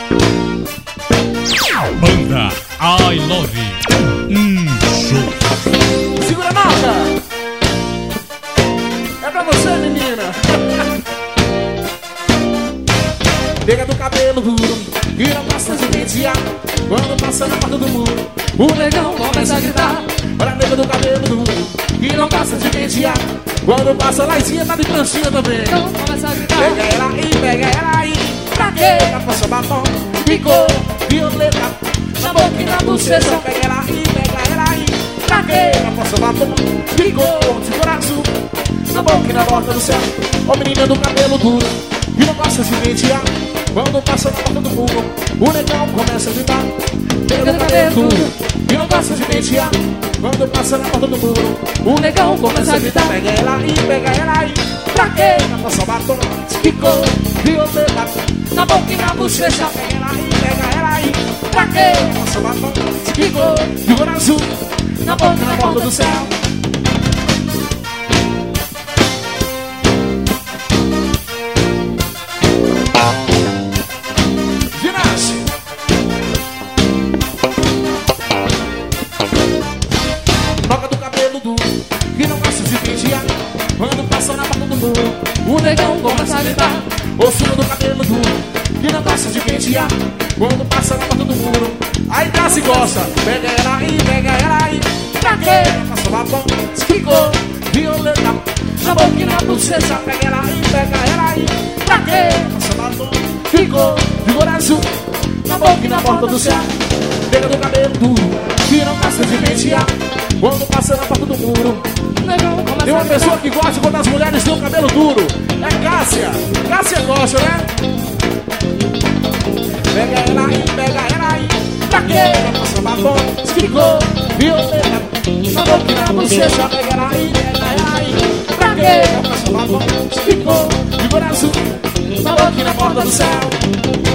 Banda I Love. Show. Segura a nota. É pra você, menina. Pega do cabelo duro e não gosta de pentear. Quando passa na porta do muro, o negão começa a gritar. Olha a nega do cabelo duro e não gosta de pentear. Quando passa lá em cima, tá de pranchinha também. Então começa a gritar. Pega ela aí. Pra quê? Pra passar batom, picou, violeta, na boca e na bochecha. Pega ela aí. Pra quê? Pra passar batom, picou, de coração, na boca e na borda do céu. Ó menina do cabelo duro e não gosta de pentear. Quando passa na porta do muro, o negão começa a gritar. Pega do cabelo duro e não gosta de pentear. Quando passa na porta do muro, o negão começa a gritar. Pega ela aí. Pra quê? Pra passar batom, picou, violeta, na boca e na bochecha. Pega ela aí. Pra quê? Pra passar batom, picou, de cor azul, na boca e na borda do céu. O negão começa a gritar. Ossudo do cabelo duro que não gosta de pentear. Quando passa na porta do muro, aí tá se gosta. Pega ela aí. Pra quê? Passa batom, explicou, violeta, na boca e na bochecha. Pega ela aí. Pra quê? Passa batom, ficou, vigor azul, na boca e na porta do céu. Pega do cabelo duro que não gosta de pentear. Quando passa na porta do muro, tem uma pessoa que gosta quando as mulheres têm o cabelo duro. É Cássia. Cássia gosta, né? Pega ela aí. Pra quê? Passa batom, explicou, violeta, na boca e na bochecha. Pega ela aí. Pra quê? Passa batom, explicou, de coração, na boca e na porta do céu.